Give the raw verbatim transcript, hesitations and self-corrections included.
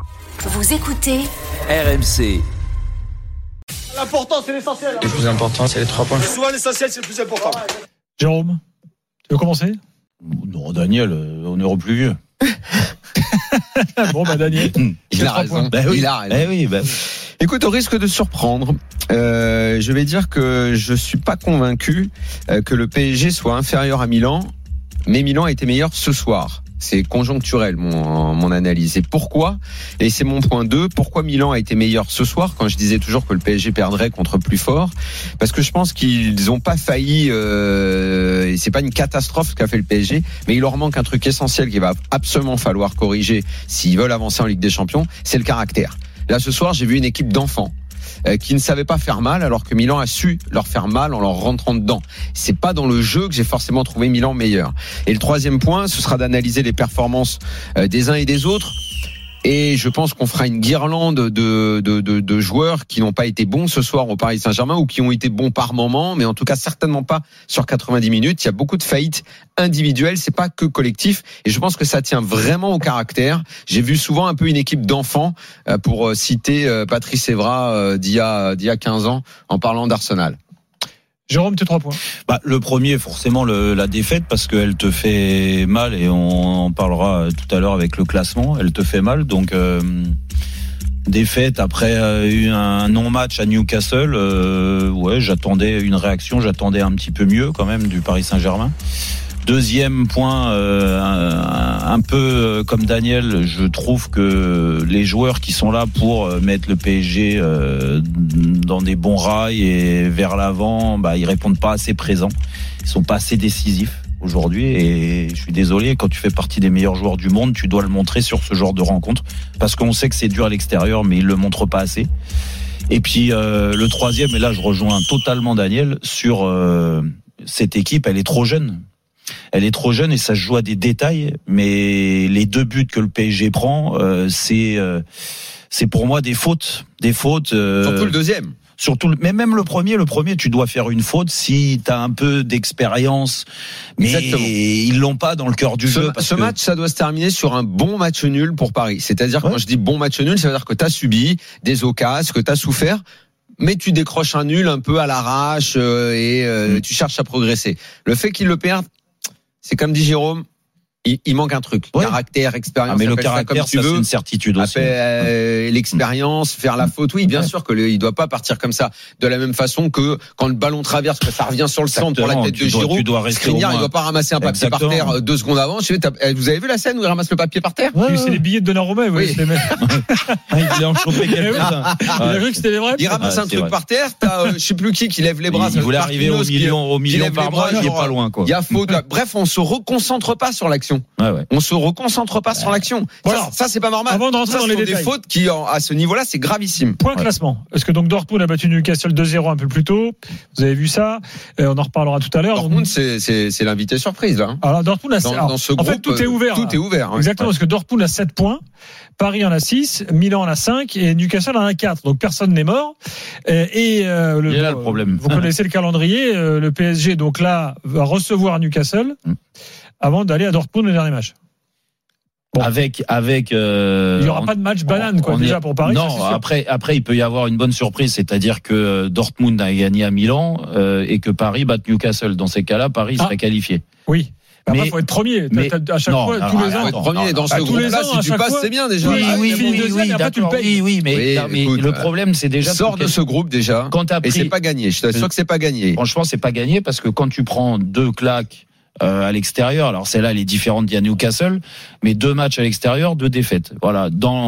Vous écoutez R M C. L'important, c'est l'essentiel. Le plus important, c'est les trois points. Souvent, l'essentiel, c'est le plus important. Jérôme, tu veux commencer ? Non, Daniel, on est au plus vieux. Bon, bah Daniel, il a raison. Bah oui. Il a raison. Eh oui, bah... Écoute, au risque de surprendre, euh, je vais dire que je suis pas convaincu euh, que le P S G soit inférieur à Milan, mais Milan a été meilleur ce soir. C'est conjoncturel, mon, mon analyse. Et pourquoi ? Et c'est mon point deux. Pourquoi Milan a été meilleur ce soir, quand je disais toujours que le P S G perdrait contre plus fort ? Parce que je pense qu'ils n'ont pas failli, euh, et c'est pas une catastrophe ce qu'a fait le P S G, mais il leur manque un truc essentiel qu'il va absolument falloir corriger s'ils veulent avancer en Ligue des Champions, c'est le caractère. Là, ce soir, j'ai vu une équipe d'enfants euh, qui ne savait pas faire mal, alors que Milan a su leur faire mal en leur rentrant dedans. C'est pas dans le jeu que j'ai forcément trouvé Milan meilleur. Et le troisième point, ce sera d'analyser les performances euh, des uns et des autres. Et je pense qu'on fera une guirlande de, de, de, de joueurs qui n'ont pas été bons ce soir au Paris Saint-Germain ou qui ont été bons par moment, mais en tout cas certainement pas sur quatre-vingt-dix minutes. Il y a beaucoup de faillites individuelles, c'est pas que collectif. Et je pense que ça tient vraiment au caractère. J'ai vu souvent un peu une équipe d'enfants, pour citer Patrice Evra d'il y a, d'il y a quinze ans en parlant d'Arsenal. Jérôme, tes trois points. Bah, le premier, forcément, le, la défaite, parce qu'elle te fait mal, et on en parlera tout à l'heure avec le classement, elle te fait mal, donc euh, défaite après euh, un non-match à Newcastle, euh, ouais, j'attendais une réaction, j'attendais un petit peu mieux quand même du Paris Saint-Germain. Deuxième point, euh, un, un peu comme Daniel, je trouve que les joueurs qui sont là pour mettre le P S G euh, dans des bons rails et vers l'avant, bah, ils répondent pas assez présents. Ils sont pas assez décisifs aujourd'hui. Et je suis désolé, quand tu fais partie des meilleurs joueurs du monde, tu dois le montrer sur ce genre de rencontre, parce qu'on sait que c'est dur à l'extérieur, mais ils le montrent pas assez. Et puis euh, le troisième, et là je rejoins totalement Daniel sur euh, cette équipe, elle est trop jeune. Elle est trop jeune et ça se joue à des détails, mais les deux buts que le P S G prend, euh, c'est euh, c'est pour moi des fautes, des fautes. Euh, Surtout le deuxième. Surtout, mais même le premier, le premier, tu dois faire une faute si t'as un peu d'expérience. Mais Exactement. Ils l'ont pas dans le cœur du ce, jeu. Parce ce que... match, ça doit se terminer sur un bon match nul pour Paris. C'est-à-dire que ouais. quand je dis bon match nul, ça veut dire que t'as subi des occasions, que t'as souffert, mais tu décroches un nul un peu à l'arrache euh, et euh, mmh. tu cherches à progresser. Le fait qu'ils le perdent, c'est comme dit Jérôme, il, il manque un truc. Ouais. Caractère, expérience. Ah, mais le caractère, ça, c'est une certitude aussi. Après, euh, l'expérience, faire la faute. Oui, bien ouais. sûr que le, il doit pas partir comme ça. De la même façon que quand le ballon traverse, que ça revient sur le centre pour la tête tu de dois, Giroud, tu dois rester Skriniar, il doit pas ramasser un papier Exactement. par terre deux secondes avant. Je sais, vous avez vu la scène où il ramasse le papier par terre? Ouais, oui, c'est les billets de Donnarumma, oui. C'est les mêmes. Il a enchopé quelques-uns. Il a cru que c'était les vrais. Il ramasse un truc par terre, t'as, je sais plus qui, qui lève les bras. Il voulait arriver au million, au million par bras, il est pas loin, quoi. Il y a faute. Bref, on se reconcentre pas sur l'action. On se reconcentre pas sur l'action. Voilà. Ça, ça c'est pas normal. Avant de rentrer ça, dans les des détails. fautes qui, à ce niveau-là, c'est gravissime. Point ouais. classement. Est-ce que donc Dortmund a battu Newcastle deux zéro un peu plus tôt? Vous avez vu ça? Et on en reparlera tout à l'heure. Dortmund, on... c'est, c'est, c'est l'invité surprise, là. Alors, Dortmund a dans, alors, dans ce en groupe, fait, tout est ouvert. Tout là. est ouvert. Ouais. Exactement, ouais. Parce que Dortmund a sept points. Paris en a six, Milan en a cinq et Newcastle en a quatre. Donc personne n'est mort. Et, et euh, le, il est là le problème. Vous connaissez le calendrier. Euh, le P S G donc là va recevoir Newcastle mm. avant d'aller à Dortmund le dernier match. Bon. Avec avec euh, il n'y aura on, pas de match banane quoi déjà est, pour Paris. Non, ça, après après il peut y avoir une bonne surprise, c'est-à-dire que Dortmund a gagné à Milan euh, et que Paris batte Newcastle. Dans ces cas-là, Paris ah. serait qualifié. Oui. Après, il faut être premier. Mais, à chaque non, fois, alors, tous les ans. Faut être premier dans ce groupe-là. Si tu passes, c'est bien déjà. Oui, ah, oui, oui, deuxième, oui, et après, tu le payes. oui, oui, mais, oui, non, mais écoute, le problème, c'est déjà. Sors de ce groupe déjà. Quand t'as pris, et c'est pas gagné. Je t'assure que c'est pas gagné. Franchement, c'est pas gagné parce que quand tu prends deux claques euh, à l'extérieur, alors celle-là, elle est différente d'il y a Newcastle, mais deux matchs à l'extérieur, deux défaites. Voilà. Dans